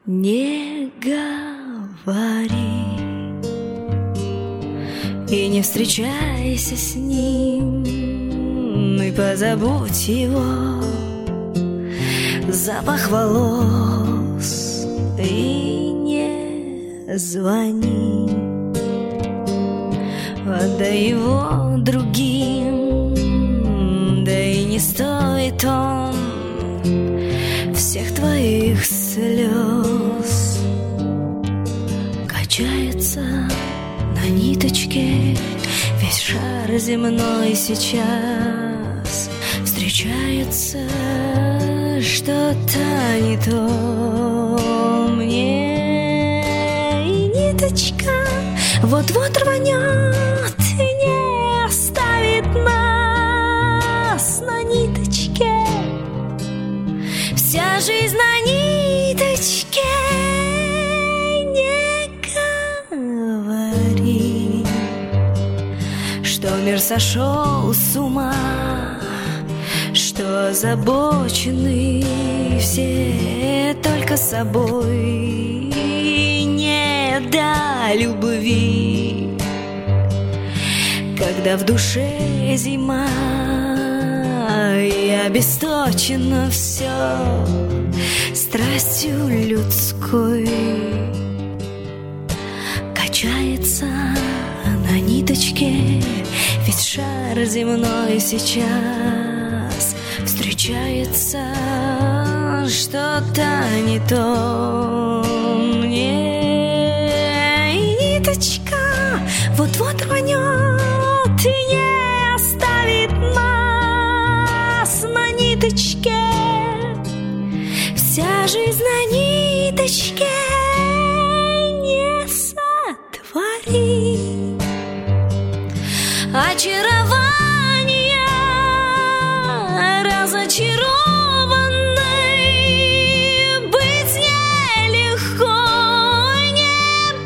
Не говори и не встречайся с ним, и позабудь его запах волос, и не звони, отдай его другим, да и не стоит он всех твоих слез. Качается на ниточке весь шар земной сейчас. Встречается что-то не то мне, и ниточка вот-вот рванет и не оставит нас на ниточке. Вся жизнь на ниточке. Не говори, что мир сошел с ума, что озабочены все только собой, не до любви, когда в душе зима и обесточено все страстью людской. Качается на ниточке весь шар земной сейчас. Встречается что-то не то мне, и ниточка вот-вот рванет и не оставит нас на ниточке. Вся жизнь на ниточке. Не сотвори очарование разочарованной, быть нелегко, не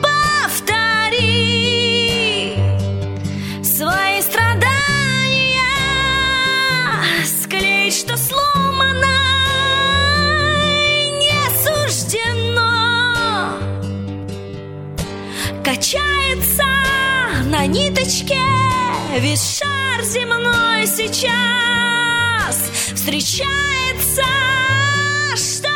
повтори свои страдания, склеить, что сломано не суждено. Качается на ниточке весь шар земной сейчас. Встречается что